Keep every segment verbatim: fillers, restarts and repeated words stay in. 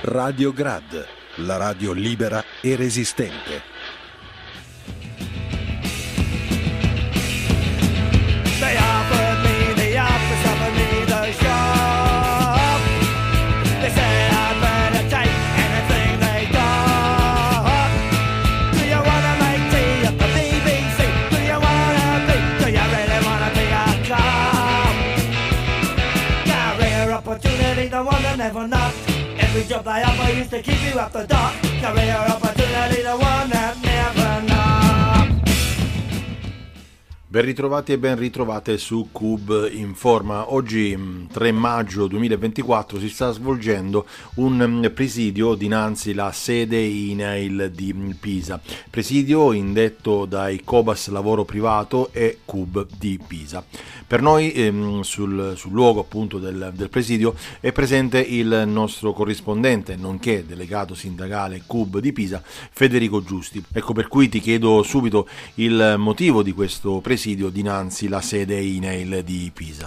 Radio Grad, la radio libera e resistente. They offered me the office, offered me the job. They said I'd better take anything they got. Do you wanna make tea at the B B C? Do you wanna be, do you really wanna be a cop? Career opportunity, the one that never knocked. Every job they offer used to keep you up the dock. Career opportunity, the one that never knocked. Ben ritrovati e ben ritrovate su Cub Informa. Oggi tre maggio duemilaventiquattro si sta svolgendo un presidio dinanzi la sede I N A I L di Pisa, presidio indetto dai Cobas Lavoro Privato e C U B di Pisa. Per noi ehm, sul, sul luogo appunto del, del presidio è presente il nostro corrispondente nonché delegato sindacale C U B di Pisa, Federico Giusti. Ecco per cui ti chiedo subito il motivo di questo presidio dinanzi la sede I N A I L di Pisa.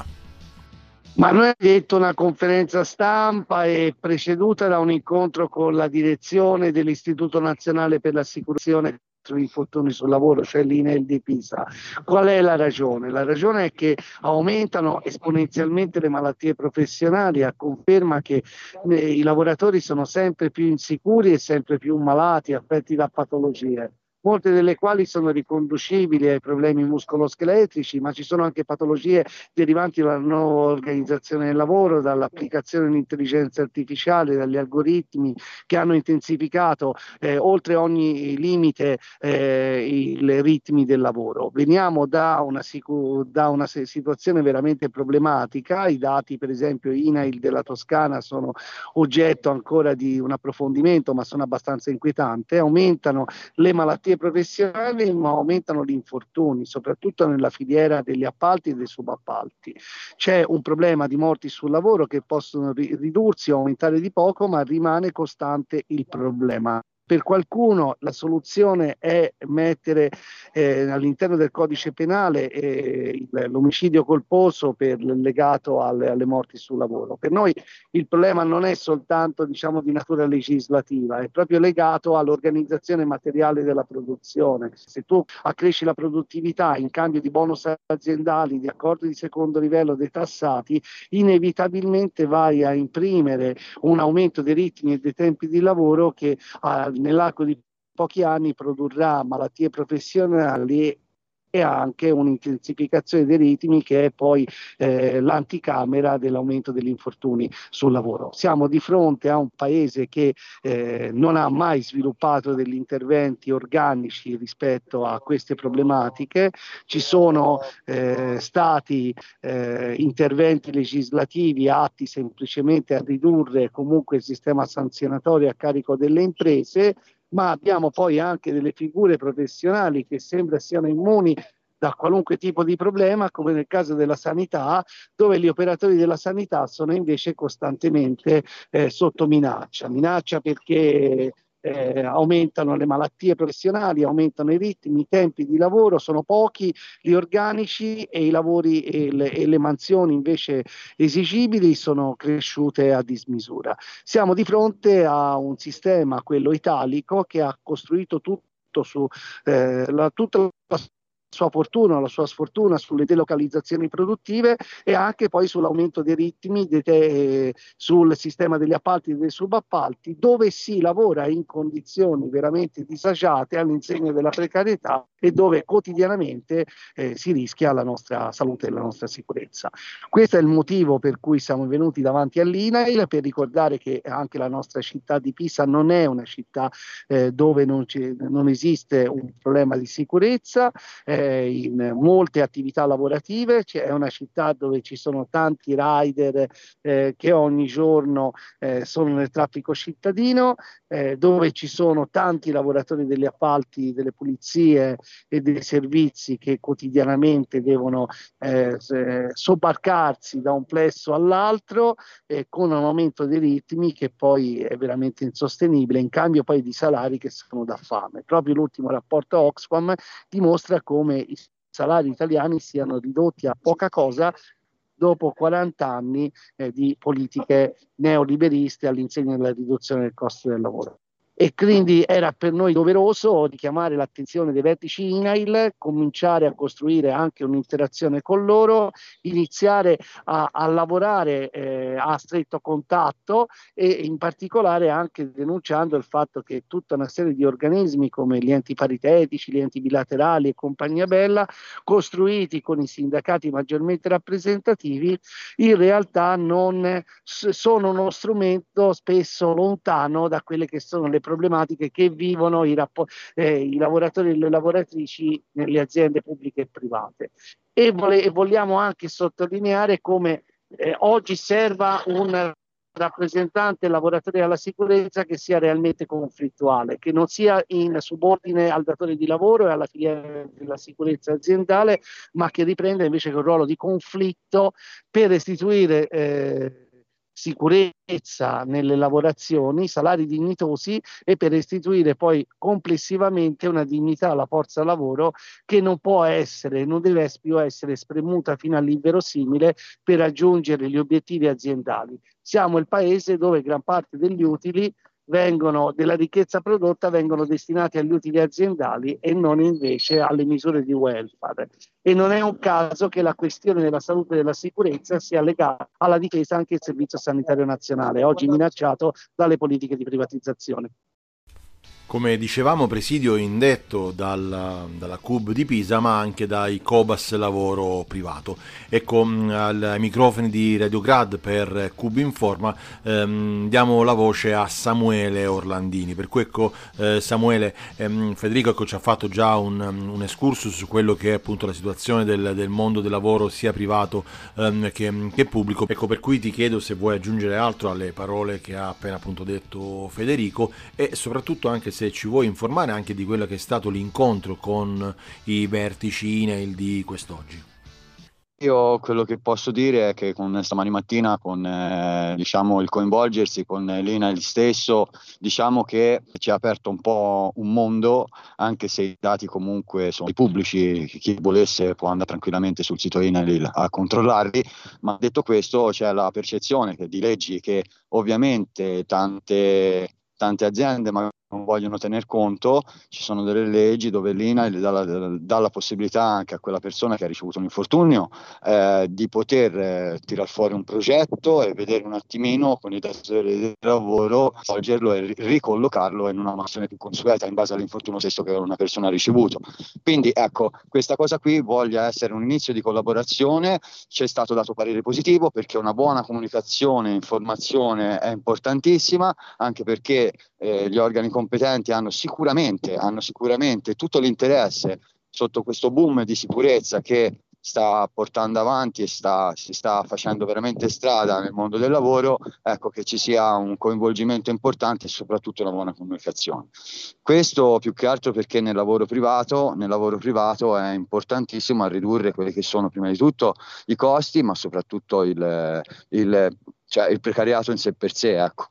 Ma noi abbiamo detto una conferenza stampa e preceduta da un incontro con la direzione dell'Istituto Nazionale per l'Assicurazione sugli infortuni sul lavoro, cioè l'I N A I L di Pisa. Qual è la ragione? La ragione è che aumentano esponenzialmente le malattie professionali, a conferma che eh, i lavoratori sono sempre più insicuri e sempre più malati, affetti da patologie, molte delle quali sono riconducibili ai problemi muscoloscheletrici, ma ci sono anche patologie derivanti dalla nuova organizzazione del lavoro, dall'applicazione dell'intelligenza artificiale, dagli algoritmi che hanno intensificato eh, oltre ogni limite eh, i ritmi del lavoro. Veniamo da una, sicu- da una situazione veramente problematica. I dati, per esempio, I N A I L della Toscana sono oggetto ancora di un approfondimento, ma sono abbastanza inquietanti. Aumentano le malattie professionali, ma aumentano gli infortuni, soprattutto nella filiera degli appalti e dei subappalti. C'è un problema di morti sul lavoro che possono ri- ridursi o aumentare di poco, ma rimane costante il problema. Per qualcuno la soluzione è mettere eh, all'interno del codice penale eh, l'omicidio colposo per, legato alle, alle morti sul lavoro. Per noi il problema non è soltanto, diciamo, di natura legislativa, è proprio legato all'organizzazione materiale della produzione. Se tu accresci la produttività in cambio di bonus aziendali, di accordi di secondo livello detassati, inevitabilmente vai a imprimere un aumento dei ritmi e dei tempi di lavoro che ha nell'arco di pochi anni produrrà malattie professionali e anche un'intensificazione dei ritmi che è poi eh, l'anticamera dell'aumento degli infortuni sul lavoro. Siamo di fronte a un paese che eh, non ha mai sviluppato degli interventi organici rispetto a queste problematiche. Ci sono eh, stati eh, interventi legislativi atti semplicemente a ridurre comunque il sistema sanzionatorio a carico delle imprese, ma abbiamo poi anche delle figure professionali che sembra siano immuni da qualunque tipo di problema, come nel caso della sanità, dove gli operatori della sanità sono invece costantemente eh, sotto minaccia. Minaccia perché eh, aumentano le malattie professionali, aumentano i ritmi, i tempi di lavoro, sono pochi gli organici e i lavori e le, e le mansioni invece esigibili sono cresciute a dismisura. Siamo di fronte a un sistema, quello italico, che ha costruito tutto su eh, la, tutta la sua fortuna o la sua sfortuna sulle delocalizzazioni produttive e anche poi sull'aumento dei ritmi, de te, sul sistema degli appalti e dei subappalti, dove si lavora in condizioni veramente disagiate all'insegna della precarietà e dove quotidianamente eh, si rischia la nostra salute e la nostra sicurezza. Questo è il motivo per cui siamo venuti davanti all'I N A I L, per ricordare che anche la nostra città di Pisa non è una città eh, dove non, non esiste un problema di sicurezza, eh, in molte attività lavorative, è una città dove ci sono tanti rider eh, che ogni giorno eh, sono nel traffico cittadino, eh, dove ci sono tanti lavoratori degli appalti, delle pulizie e dei servizi che quotidianamente devono eh, sobbarcarsi da un plesso all'altro eh, con un aumento dei ritmi che poi è veramente insostenibile, in cambio poi di salari che sono da fame. Proprio l'ultimo rapporto Oxfam dimostra come i salari italiani siano ridotti a poca cosa dopo quaranta anni eh, di politiche neoliberiste all'insegna della riduzione del costo del lavoro. E quindi era per noi doveroso richiamare l'attenzione dei vertici I N A I L, cominciare a costruire anche un'interazione con loro, iniziare a, a lavorare eh, a stretto contatto e in particolare anche denunciando il fatto che tutta una serie di organismi come gli enti paritetici, gli enti bilaterali e compagnia bella, costruiti con i sindacati maggiormente rappresentativi, in realtà non sono uno strumento spesso lontano da quelle che sono le problematiche che vivono i, rappo- eh, i lavoratori e le lavoratrici nelle aziende pubbliche e private. E, vole- e vogliamo anche sottolineare come eh, oggi serva un rappresentante lavoratore alla sicurezza che sia realmente conflittuale, che non sia in subordine al datore di lavoro e alla filiera della sicurezza aziendale, ma che riprenda invece quel ruolo di conflitto per restituire eh, sicurezza nelle lavorazioni, salari dignitosi e per restituire poi complessivamente una dignità alla forza lavoro che non può essere, non deve più essere spremuta fino all'inverosimile per raggiungere gli obiettivi aziendali. Siamo il paese dove gran parte degli utili vengono, della ricchezza prodotta vengono destinati agli utili aziendali e non invece alle misure di welfare. E non è un caso che la questione della salute e della sicurezza sia legata alla difesa anche del Servizio Sanitario Nazionale, oggi minacciato dalle politiche di privatizzazione. Come dicevamo, presidio indetto dalla, dalla C U B di Pisa, ma anche dai Cobas Lavoro Privato. Ecco, ai microfoni di Radiograd per C U B Informa ehm, diamo la voce a Samuele Orlandini. Per cui ecco, eh, Samuele, ehm, Federico ecco, ci ha fatto già un, un excursus su quello che è appunto la situazione del, del mondo del lavoro sia privato ehm, che, che pubblico. Ecco, per cui ti chiedo se vuoi aggiungere altro alle parole che ha appena appunto detto Federico e soprattutto anche se ci vuoi informare anche di quello che è stato l'incontro con i vertici I N A I L di quest'oggi. Io quello che posso dire è che con stamani mattina, con eh, diciamo il coinvolgersi con l'I N A I L stesso, diciamo che ci ha aperto un po' un mondo, anche se i dati comunque sono pubblici, chi volesse può andare tranquillamente sul sito I N A I L a controllarli, ma detto questo c'è la percezione che di leggi che ovviamente tante, tante aziende magari non vogliono tener conto. Ci sono delle leggi dove l'I N A I L dà la, dà la possibilità anche a quella persona che ha ricevuto un infortunio eh, di poter eh, tirar fuori un progetto e vedere un attimino con i datori di lavoro, svolgerlo e ricollocarlo in una mansione più consueta in base all'infortunio stesso che una persona ha ricevuto. Quindi ecco, questa cosa qui voglia essere un inizio di collaborazione. Ci è stato dato parere positivo perché una buona comunicazione e informazione è importantissima, anche perché eh, gli organi competenti hanno sicuramente, hanno sicuramente tutto l'interesse sotto questo boom di sicurezza che sta portando avanti e sta, si sta facendo veramente strada nel mondo del lavoro, ecco che ci sia un coinvolgimento importante e soprattutto una buona comunicazione. Questo più che altro perché nel lavoro privato, nel lavoro privato è importantissimo a ridurre quelli che sono prima di tutto i costi, ma soprattutto il, il, cioè il precariato in sé per sé, ecco.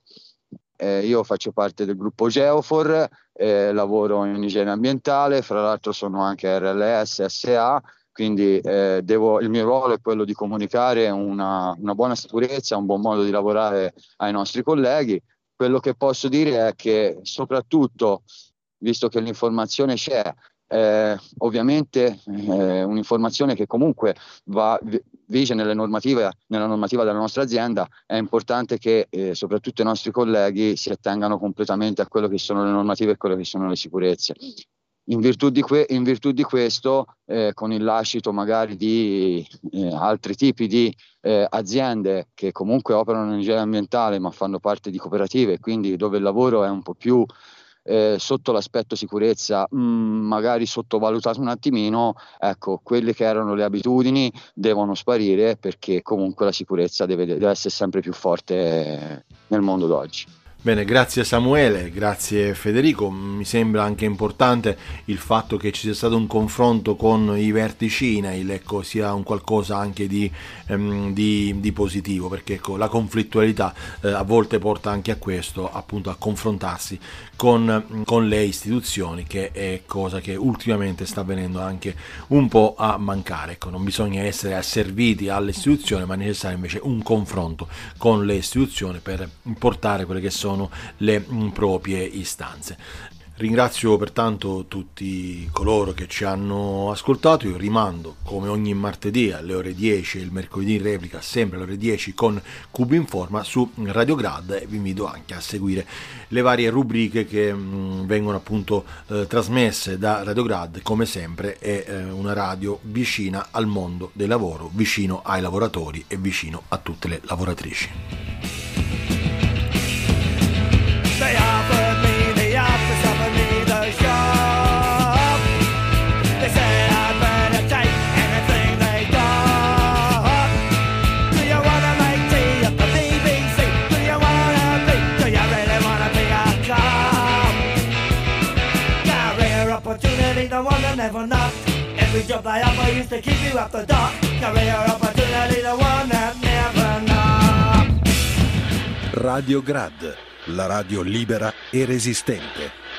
Eh, io faccio parte del gruppo Geofor, eh, lavoro in igiene ambientale, fra l'altro sono anche R L S S A, quindi eh, devo, il mio ruolo è quello di comunicare una, una buona sicurezza, un buon modo di lavorare ai nostri colleghi. Quello che posso dire è che soprattutto, visto che l'informazione c'è, eh, ovviamente eh, un'informazione che comunque va vige nelle normative, nella normativa della nostra azienda, è importante che eh, soprattutto i nostri colleghi si attengano completamente a quello che sono le normative e quello che sono le sicurezze. In virtù di, que- in virtù di questo, eh, con il lascito magari di eh, altri tipi di eh, aziende che comunque operano in igiene ambientale ma fanno parte di cooperative, quindi dove il lavoro è un po' più eh, sotto l'aspetto sicurezza, mh, magari sottovalutato un attimino, ecco, quelle che erano le abitudini devono sparire perché comunque la sicurezza deve, deve essere sempre più forte nel mondo d'oggi. Bene, grazie Samuele, grazie Federico. Mi sembra anche importante il fatto che ci sia stato un confronto con i vertici I N A I L, ecco, sia un qualcosa anche di, ehm, di, di positivo, perché ecco, la conflittualità eh, a volte porta anche a questo, appunto a confrontarsi con, con le istituzioni, che è cosa che ultimamente sta venendo anche un po' a mancare. Ecco, non bisogna essere asserviti alle istituzioni, ma è necessario invece un confronto con le istituzioni per portare quelle che sono le proprie istanze. Ringrazio pertanto tutti coloro che ci hanno ascoltato. Io rimando come ogni martedì alle ore dieci e il mercoledì in replica sempre alle ore dieci con Cub Informa su Radio Grad, e vi invito anche a seguire le varie rubriche che mh, vengono appunto eh, trasmesse da Radio Grad. Come sempre è eh, una radio vicina al mondo del lavoro, vicino ai lavoratori e vicino a tutte le lavoratrici. They offered me the office, offered me the job. They said I'd better take anything they got. Do you wanna make tea at the B B C? Do you wanna be? Do you really wanna be a cop? Career opportunity, the one that never knocked. Every job they offer used to keep you up the dock. Career opportunity, the one that never knocked. Radio Grad, la radio libera e resistente.